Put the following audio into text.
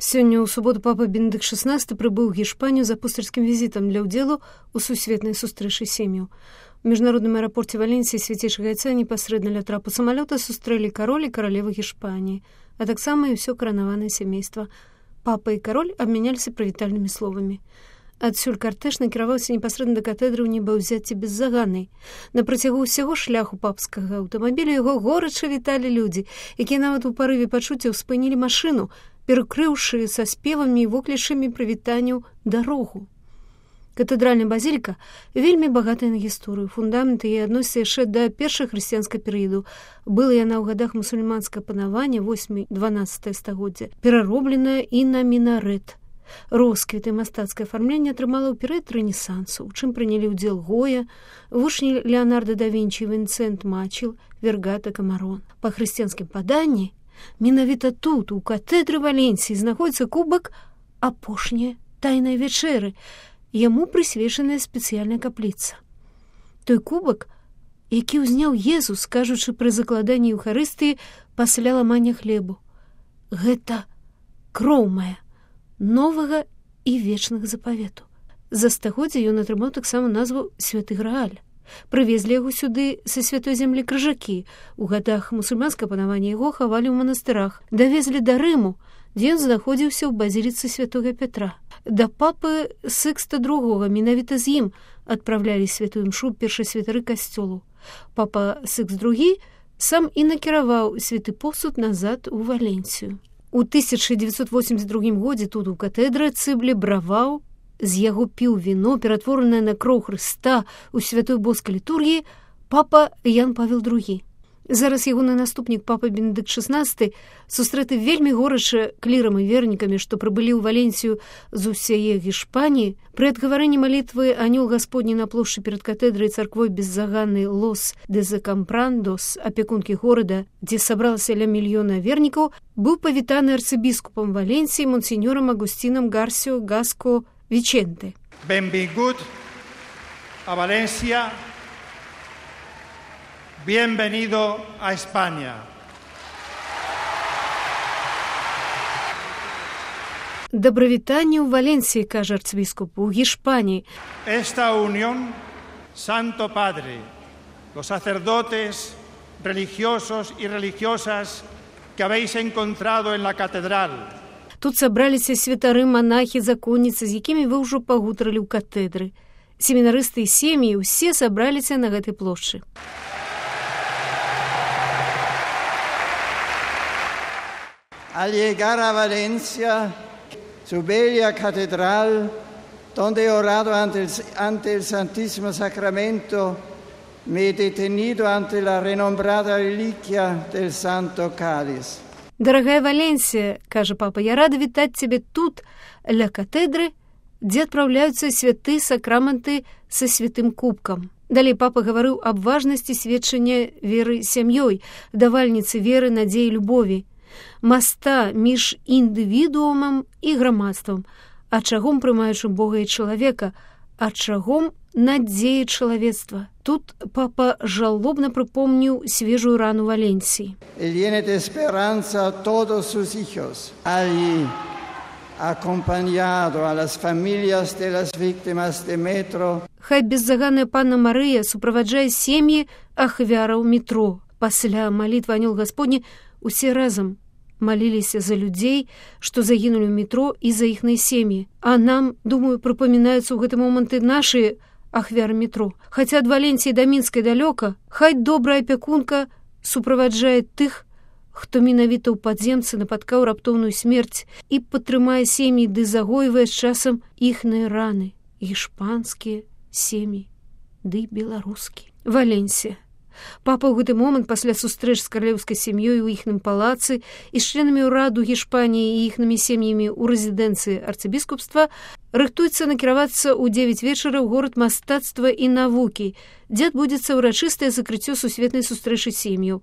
Сёння ў суботу папа Бенедыкт XVI прыбыў у Гішпанію з апостальскім візітам для ўдзелу ў сусветнай сустрэчы сем'яў. У міжнародным аэрапорце Валенсіі свяцейшага яйца непасрэдна ля трапу самалёта сустрэлі кароль і каралева Гішпаніі, а таксама і ўсё каранаванае сямейства. Папа і кароль абмяняліся прывітальнымі словамі. Адсюль картэж накіраваўся непасрэдна да катэдры ў небаўзяцці беззаганнай. На працягу ўсяго шляху папскага аўтамабіля яго горача віталі людзі, якія нават у парыве пачуццяў спынілі машыну, перакрыўшы са спевамі і воклічамі прывітанняў дарогу. Катэдральная базіліка вельмі багатая на гісторыю. Фундаменты яе адносяцца яшчэ да першага хрысціянскага перыяду. Была яна ў гадах мусульманскага панавання 8-12 стагоддзя, пераробленая і на мінарэт. Росквіт і мастацкае афармленне атрымала ў перыяд рэнесансу, у чым прынялі ўдзел Гоя, вучні Леанарда да Вінчі, Вінсент Мачіл, Вергата Камарон. Па хрысціянскім паданні менавіта тут, у катэдры Валенсіі, знаходзіцца кубак апошняй тайнай вячэры. Яму прысвечаная спецыяльная капліца. Той кубак, які ўзняў Езус, кажучы пры закладанні Еўхарыстыі пасля ламання хлебу. Гэта кроў мая, новага і вечнага запавету. За стагоддзя ён атрымаў таксама назву Святы Грааль. Прывезлі яго сюды са святой зямлі крыжакі. У гадах мусульманскага панавання яго хавалі ў манастырах. Давезлі да Рыму, дзе ён знаходзіўся ў базіліцы святога Петра. Да папы Сыкста II менавіта з ім адпраўлялі святую імшу першай святары касцёлу. Папа Сыкст II сам і накіраваў святы посуд назад у Валенсію. У 1982 годзе тут у катэдры цыбле браваў, з яго піў віно, ператворанае на кроў Хрыста ў святой боскай літургіі, папа Ян Павел II. Зараз ягоны наступнік папа Бенедыкт XVI сустрэты вельмі горача клірам і вернікамі, што прыбылі ў Валенсію з усяе Гішпаніі. Пры адгаварэнні малітвы анёл Гасподні на плошчы перад катэдрай царквой беззаганнай Лос де Закампрандос, апекункі горада, дзе сабралася ля мільёна вернікаў, быў павітаны арцыбіскупам Валенсіі монсеньорам Агустинам Гарсио Гаско Виченте. Benvingut a Valencia. Bienvenido a España. Добравітанне ў Валенсіі, кажа арцыбіскуп, у Гішпаніі. Esta unión, Santo Padre, los sacerdotes, religiosos y religiosas que habéis encontrado en la catedral. Тут сабраліся святары, манахі, законніцы, з якімі вы ўжо пагутарылі ў катэдры. Семінарысты і сем'і ўсе сабраліся на гэтай плошчы. Al llegar a Valencia, su bella catedral, donde he orado ante el Santísimo Sacramento, me he detenido ante la renombrada reliquia del Santo Cáliz. Дорогая Валенсія, кажа папа, я рада вітаць цябе тут, ля катэдры, дзе адпраўляюцца святы сакраменты са святым кубкам. Далей папа гаварыў аб важнасці сведчання веры сям'ёй, давальніцы веры, надзеі, любові, моста між індывідуумам і грамадствам, ачагом прымаючым Бога і чалавека, ачагом надзеі чалавецтва. Тут папа жалобна прыпомніў свежую рану Валенсіі. El llene de esperanza a todos sus hijos. Allí, acompañado a las familias de las víctimas de metro. Хай беззаганная панна Марыя суправаджае сем'і ахвяраў метро. Пасля малітвы анёл Гасподні усе разам маліліся за людзей, што загінулі ў метро, і за іхныя сем'і. А нам, думаю, прыпамінаюцца ў гэты момант і нашы ахвяры метро. Хаця ад Валенсіі да Мінскай далёка, хай добрая апекунка суправаджае тых, хто менавіта ў падземцы напаткаў раптоўную смерць і падтрымае сем'і ды загойвае з часам іхныя раны, гішпанскія сем'і ды беларускі. Валенсія. Папа ў гэты момант пасля сустрэч з каралеўскай сям'ёй у іхным палацы і з членамі ўраду Гішпаніі і іхнымі сем'ямі ў рэзідэнцыі арцыбіскупства рыхтуецца накіравацца ў 9 вечара ў горад мастацтва і навукі, дзе адбудзецца ўрачыстае закрыццё сусветнай сустрэчы сем'яў.